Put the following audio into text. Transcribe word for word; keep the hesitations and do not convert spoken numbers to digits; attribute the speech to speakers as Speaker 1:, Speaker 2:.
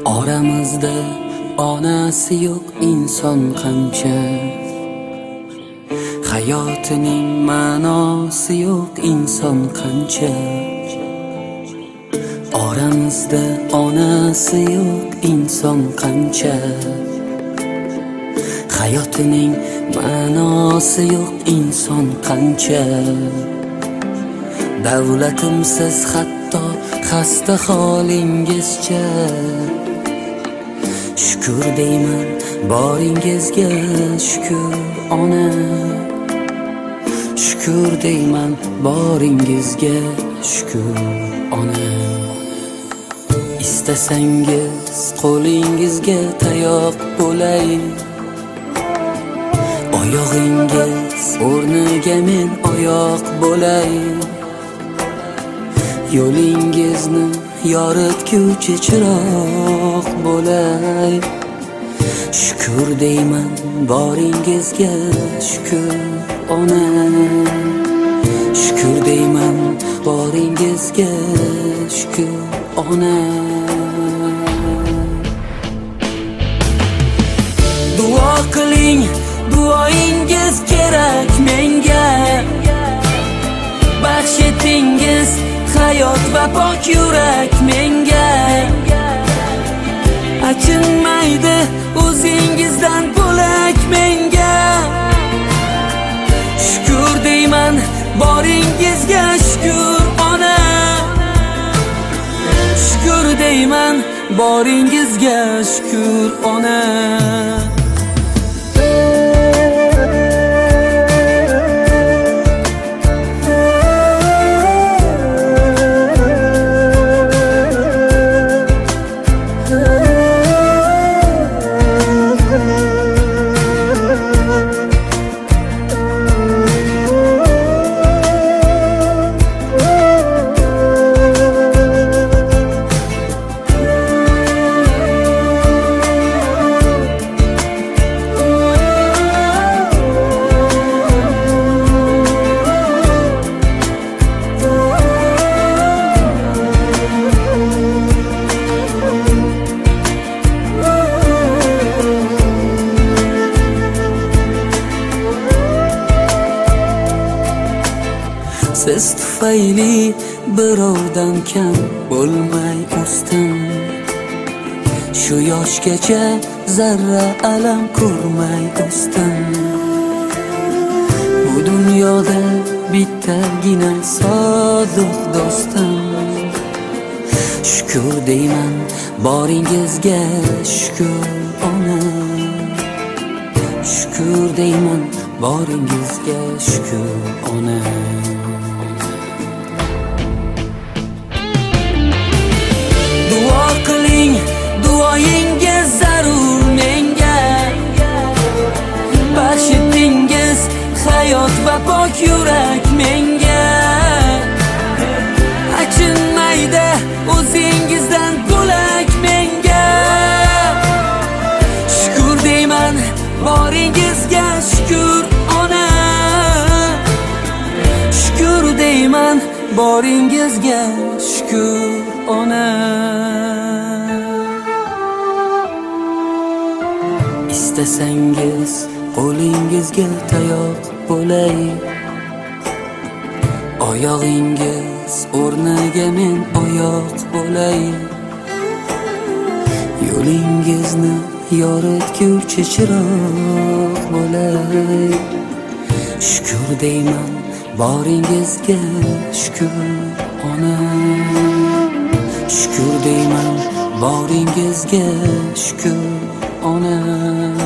Speaker 1: Oramizda onasi yo'q inson qancha, hayotining ma'nosi yo'q inson qancha. Oramizda onasi yo'q inson qancha, hayotining ma'nosi yo'q inson qancha. Davlatimsiz hatto xasta holingizcha, shukr deyman boringizga, shukr ona. Shukr deyman boringizga, shukr ona. Istasangiz qo'lingizga tayoq bo'lay, oyog'ingiz o'rniga men oyoq bo'lay. Yo'lingizni yoritguvchi chiroq bo'lay. Shukr deyman boringizga, shukr ona. Shukr deyman boringizga, shukr ona. Duo qiling, duoingiz kerak menga. Baxsh etingiz hayot va pok yurak menga. Achinmaydi o'zingizdan bo'lak menga. Shukr deyman boringizga, shukr ona. Shukr deyman boringizga, shukr ona. Siz tufayli birovdan kam bo'lmay o'sdim. Shu yoshgacha zarra alam ko'rmay o'sdim. Bu dunyoda bittagina sodiq do'stim. Shukr deyman boringizga, shukr ona. Shukr deyman boringizga, shukr ona. Duo qiling, duoyingiz zarur menga. Baxsh etingiz hayot va pok yurak menga. Achinmaydi o'zingizdan bo'lak menga. Shukr deyman boringizga, shukr ona. Shukr deyman boringizga, shukr ona. Istasangiz qo'lingizga tayoq bo'lay, oyog'ingiz o'rniga men oyoq bo'lay. Yo'lingizni yoritguvchi chiroq bo'lay. Shukr deyman boringizga, shukr ona. Shukr deyman boringizga, shukr ona.